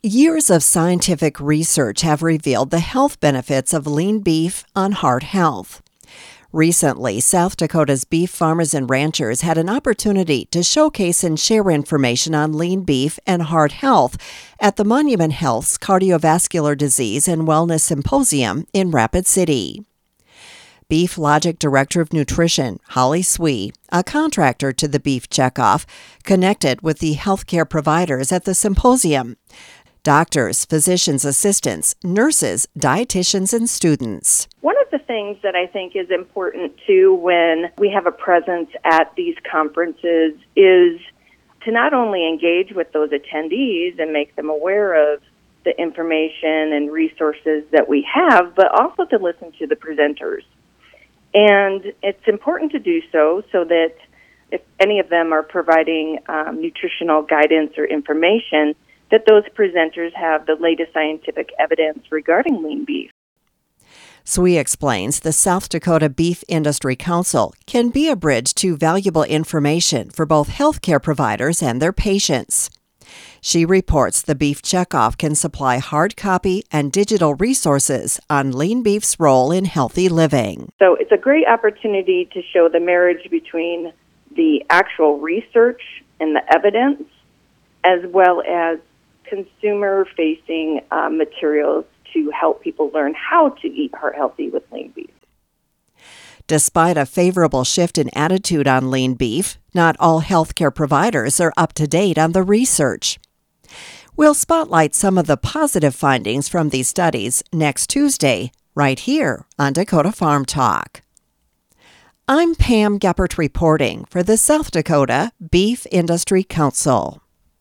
Years of scientific research have revealed the health benefits of lean beef on heart health. Recently, South Dakota's beef farmers and ranchers had an opportunity to showcase and share information on lean beef and heart health at the Monument Health's Cardiovascular Disease and Wellness Symposium in Rapid City. Beef Logic Director of Nutrition, Holly Swee, a contractor to the Beef Checkoff, connected with the healthcare providers at the symposium: doctors, physicians' assistants, nurses, dietitians, and students. One of the things that I think is important too when we have a presence at these conferences is to not only engage with those attendees and make them aware of the information and resources that we have, but also to listen to the presenters. And it's important to do so that if any of them are providing nutritional guidance or information, that those presenters have the latest scientific evidence regarding lean beef. Swee explains the South Dakota Beef Industry Council can be a bridge to valuable information for both healthcare providers and their patients. She reports the Beef Checkoff can supply hard copy and digital resources on lean beef's role in healthy living. So it's a great opportunity to show the marriage between the actual research and the evidence, as well as consumer-facing materials to help people learn how to eat heart healthy with lean beef. Despite a favorable shift in attitude on lean beef, not all healthcare providers are up to date on the research. We'll spotlight some of the positive findings from these studies next Tuesday, right here on Dakota Farm Talk. I'm Pam Geppert reporting for the South Dakota Beef Industry Council.